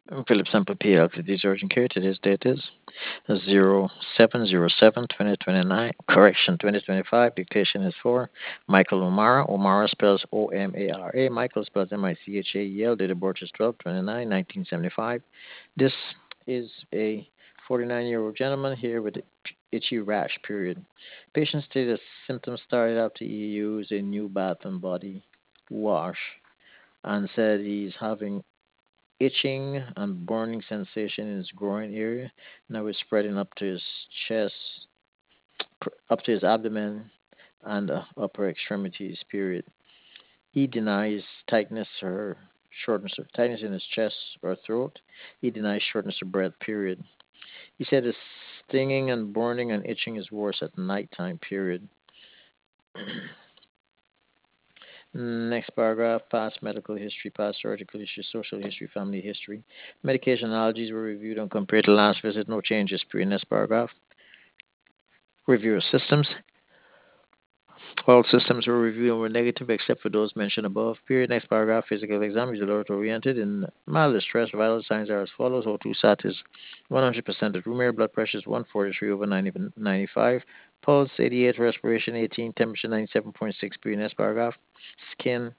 Philip Sample PLC, this urgent care. Today's date is 0707-2029. Correction, 2025. Dictation is for Michael O'Mara. O'Mara spells Omara. Michael spells Michael. Date of birth is 12/29/1975. This is a 49-year-old gentleman here with itchy rash, period. Patient stated that symptoms started after he used a new bath and body wash and said he's having itching and burning sensation in his groin area. Now it's spreading up to his chest, up to his abdomen, and upper extremities. Period. He denies tightness or shortness of tightness in his chest or throat. He denies shortness of breath. Period. He said his stinging and burning and itching is worse at nighttime. Period. Next paragraph, past medical history, past surgical history, social history, family history. Medication allergies were reviewed and compared to last visit. No changes. Period. Next paragraph. Review of systems. All systems were reviewed and were negative except for those mentioned above. Period. Next paragraph. Physical exam is alert oriented. In mild distress, vital signs are as follows. O2 sat is 100% at room air. Blood pressure is 143/95. Pulse 88. Respiration 18. Temperature 97.6. Period. Next paragraph. Skin.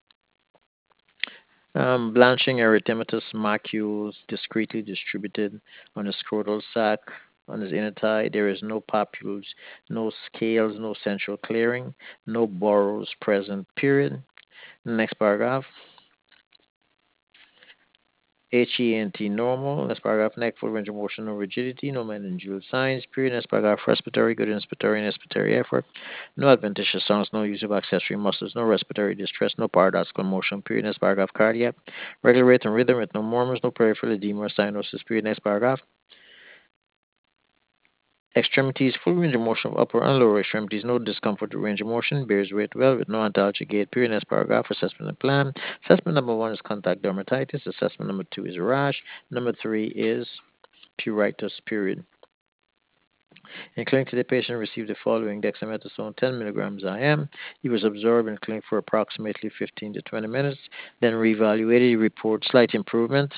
Blanching erythematous macules discretely distributed on the scrotal sac, on his inner thigh. There is no papules, no scales, no central clearing, no burrows present. Period. Next paragraph. HENT normal. Next paragraph. Neck, full range of motion, no rigidity, no meningeal signs. Period. Next paragraph. Respiratory, good inspiratory and expiratory effort. No adventitious sounds, no use of accessory muscles, no respiratory distress, no paradoxical motion. Period. Next paragraph. Cardiac. Regular rate and rhythm with no murmurs, no peripheral edema or cyanosis. Period. Next paragraph. Extremities, full range of motion of upper and lower extremities, no discomfort or range of motion, bears weight well with no antalgic gait. Period. Next paragraph. Assessment and plan. Assessment number one is contact dermatitis. Assessment number two is rash. Number three is pruritus. Period. In clinic, the patient received the following: dexamethasone 10 milligrams IM. He was observed in clinic for approximately 15 to 20 minutes, then reevaluated. He reported slight improvement.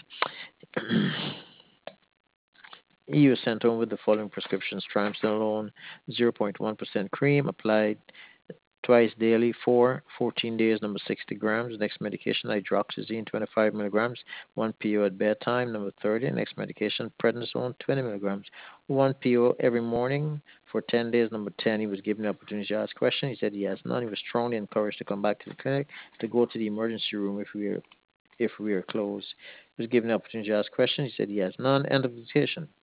He was sent home with the following prescriptions: triamcinolone 0.1% cream applied twice daily for 14 days, number 60 grams. Next medication, hydroxyzine 25 milligrams, 1 PO at bedtime, number 30. Next medication, prednisone 20 milligrams, 1 PO every morning for 10 days, number 10. He was given the opportunity to ask questions. He said he has none. He was strongly encouraged to come back to the clinic, to go to the emergency room if we are closed. He was given the opportunity to ask questions. He said he has none. End of the dictation.